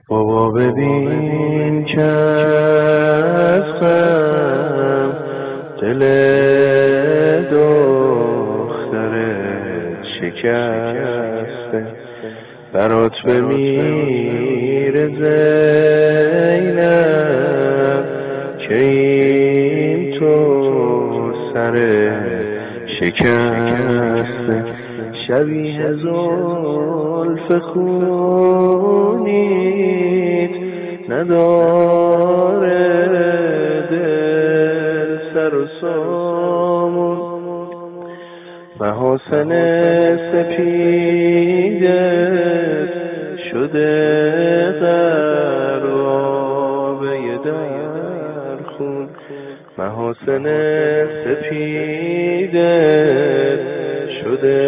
بابا ببین که از غم دل دخترت شکسته، برات بمیره زینب که اینطور سر شکسته. شبیه زلف خونیت نداره دل سر و سامون، محاسن سپیدت شده غرابه در خون، محاسن سپیدت شده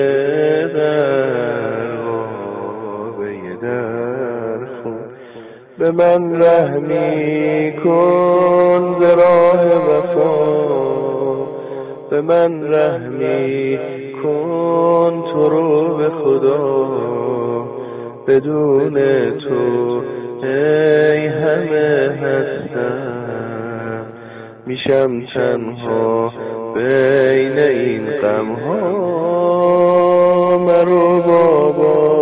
غرابه در خون. به من رحمی کن ز راه وفا، به من رحمی کن تو رو به خدا، بدون تو ای همه هستم میشم تنها بین این غمها. مرو بابا